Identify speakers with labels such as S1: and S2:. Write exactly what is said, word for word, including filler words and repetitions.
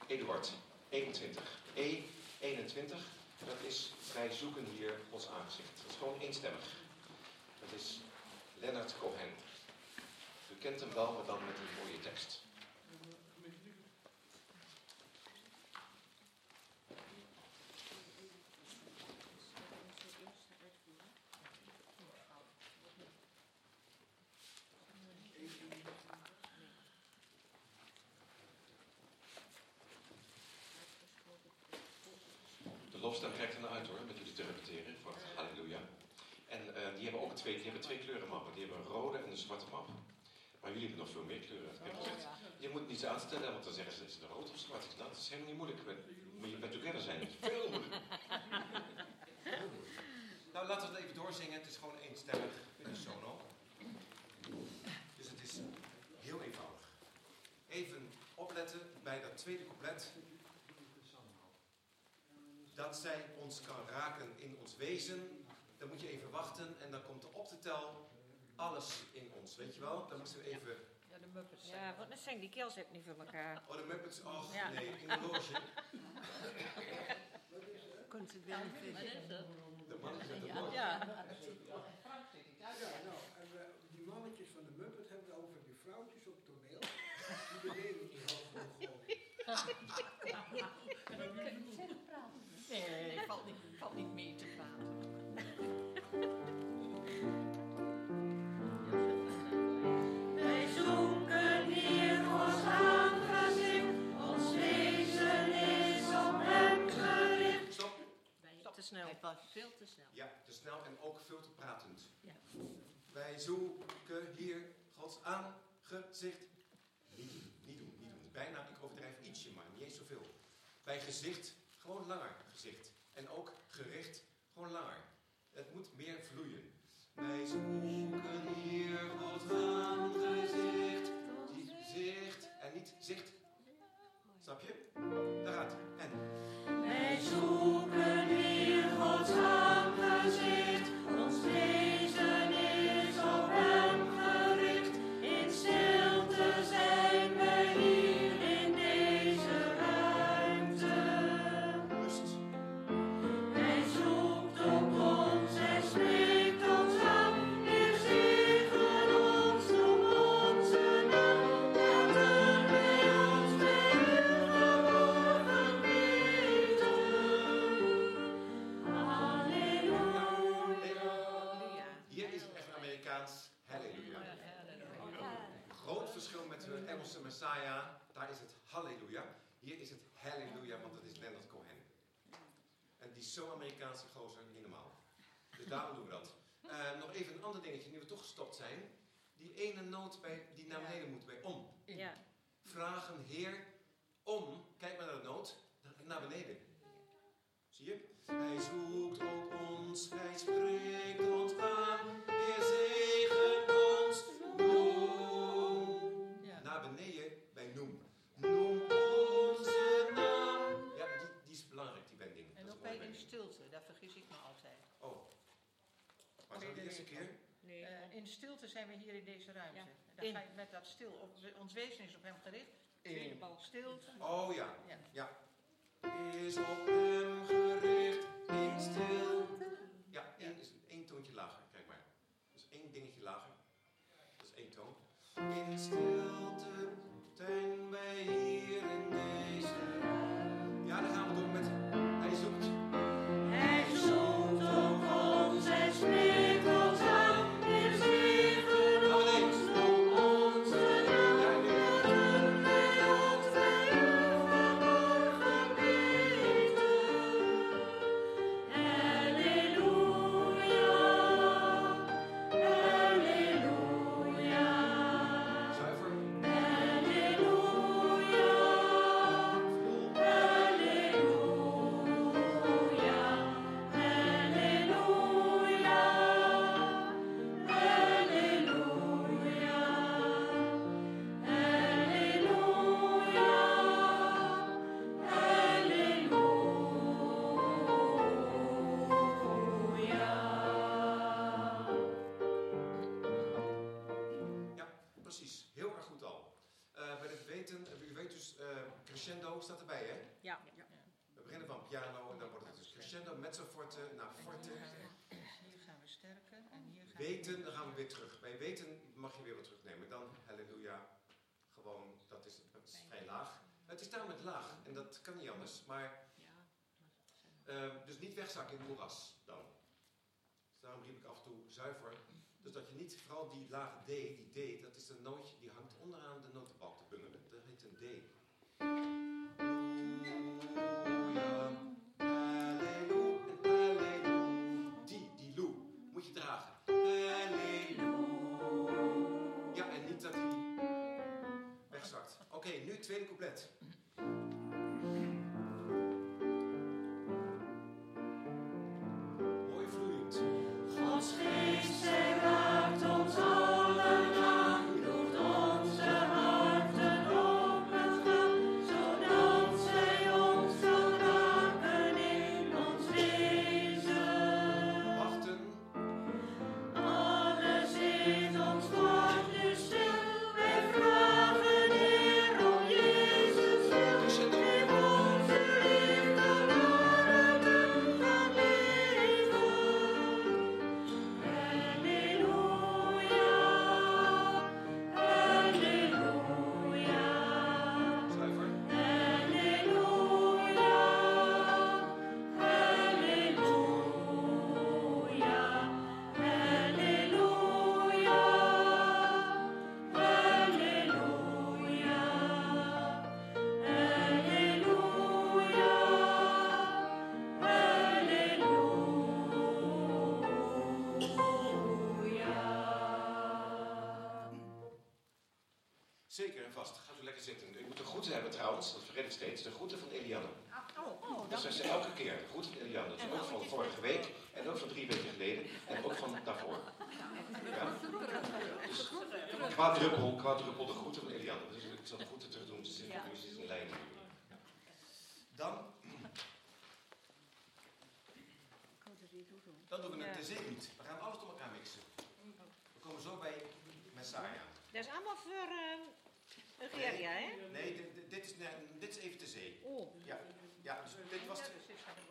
S1: Eduard, eenentwintig. E eenentwintig, dat is wij zoeken hier Gods aangezicht. Dat is gewoon eenstemmig. Dat is Leonard Cohen. U kent hem wel, maar dan met een mooie tekst. De lofstem trekt er naar uit hoor, met jullie te repeteren voor het halleluja. En uh, die hebben ook twee, die hebben twee kleurenmappen. Die hebben een rode en een zwarte map. Maar jullie hebben nog veel meer kleuren. Ik heb gezegd, je moet niets aanstellen, want dan zeggen ze, is het rood of zwart? Nou, dat is helemaal niet moeilijk. Moet je bij together zijn, dat is veel moeilijker. Nou, laten we het even doorzingen. Het is gewoon eenstemmig unisono. Dus het is heel eenvoudig. Even opletten bij dat tweede couplet. Dat zij ons kan raken in ons wezen. Dan moet je even wachten en dan komt er op de tel alles in ons. Weet je wel? Dan moeten we even...
S2: Ja, de Muppets. Ja, want dan zijn die kills ook niet voor elkaar.
S1: Oh, de Muppets. Och, ja. Nee, in de loge.
S2: Kunt het wel niet vinden.
S1: De mannetjes uit de
S2: Ja.
S1: loge.
S2: Ja.
S3: Ja, nou, en we, die mannetjes van de Muppet hebben we over die vrouwtjes op het toneel. Die beneden die hoofd gooien.
S2: Nee, valt niet, valt niet mee te praten.
S4: Wij zoeken hier Gods aangezicht, ons wezen is op hem gericht.
S1: Stop.
S2: Stop. Te snel. Het was veel te snel.
S1: Ja, te snel en ook veel te pratend.
S2: Ja.
S1: Wij zoeken hier Gods aangezicht. Niet doen, niet doen, niet doen. Bijna, ik overdrijf ietsje, maar niet eens zoveel. Bij gezicht, gewoon langer gezicht. En ook gericht, gewoon langer. Het moet meer vloeien. Wij zoeken hier Gods aangezicht. Die zicht en niet zicht. Snap je? Daar gaat het. En?
S4: Wij zoeken hier Gods aangezicht, ons wezen is op hem gericht. In stilte zijn wij hier in deze ruimte.
S1: Rust.
S4: Hij zoekt op ons, hij spreekt ons aan. Heer, zegen ons op onze naam. Laten wij ons bij u geborgen weten. Halleluja.
S1: Hier is het echt Amerikaans. Halleluja. Groot verschil met hun Engelse Messiah. Daar is het halleluja. Hier is het halleluja, want dat is Leonard Cohen. En die is zo Amerikaanse gozer, niet normaal. Dus daarom doen we dat. Uh, nog even een ander dingetje, nu we toch gestopt zijn. Die ene noot bij, die naar beneden moet, bij om.
S2: Ja.
S1: Vragen Heer om, kijk maar naar de noot, naar beneden. Zie je? Hij zoekt ook ons, hij spreekt ons aan. Heer zegen ons, noem.
S2: Ja.
S1: Naar beneden bij noem. Noem onze naam. Ja, die, die is belangrijk, die bending.
S2: En
S1: Dat is
S2: ook
S1: een mooie
S2: bij in
S1: bending.
S2: stilte, daar vergis ik me altijd.
S1: Oh. Was dat de eerste keer?
S2: Nee. Uh, in stilte zijn we hier in deze ruimte.
S5: Ja.
S2: Dan
S5: In.
S2: ga je met dat stil, op, ons wezen is op hem gericht. Tweede bal stilte.
S1: Oh ja.
S2: Ja.
S1: Ja. Is op hem gericht, in stilte. Ja, één is één toontje lager, kijk maar. Dus één dingetje lager. Dat is één toon. In stilte zijn wij hier in deze ruimte. Ja, dan gaan we door met hij zoekt.
S4: Hij zoekt op ons, hij spreekt ons aan. Heer, zegen ons, noem onze naam. Laten wij ons bij u geborgen weten. Halleluja, halleluja.
S1: Zuiver. crescendo staat erbij, hè?
S5: Ja.
S1: We beginnen van piano en dan wordt het dus crescendo, mezzoforte, naar forte.
S2: Hier gaan we sterker en hier gaan
S1: Weten, dan gaan we weer terug. Bij weten mag je weer wat terugnemen. Dan, halleluja, gewoon, dat is, dat is vrij laag. Het is daarom het laag en dat kan niet anders, maar... Uh, dus niet wegzakken in het moeras dan. Dus daarom riep ik af en toe zuiver. Dus dat je niet, vooral die lage D, die D, dat is een nootje die hangt onderaan de notenbalk te bungelen. Dat heet een D. Halleluja, halleluja, halleluja. Die, die loe, moet je dragen. Halleluja. Ja, en niet dat hij wegzakt. Oké, okay, nu het tweede couplet.
S4: Gods geest, zij raakt ons allen aan, doet onze harten opengaan, zodat zij ons kan raken in ons wezen.
S1: Wachten.
S4: Alles in ons wordt nu stil, wij vragen Heer om Jezus wil, geef onze liefde naar het gaan leven.
S1: Zeker en vast. Gaat u lekker zitten. U moet de groeten hebben trouwens, dat vergeet ik steeds. De groeten van Eliane.
S2: Oh, oh,
S1: Dat zijn ze elke keer. De groeten van Eliane. Dus ook van vorige week en ook van drie weken geleden en ook van daarvoor. Ja. Dus quadruppel, quadruppel de groeten van Eliane. Dus ik zal de groeten terug doen. Ze zitten nu zit in lijn. Dan, dan doen we het theelied. We gaan alles door elkaar mixen. We komen zo bij Messiah.
S5: Dat is allemaal voor uh, Eugenia, hè?
S1: Nee, dit, dit, is, nee, dit is even te zee.
S5: Oh.
S1: Ja, ja, dus dit was...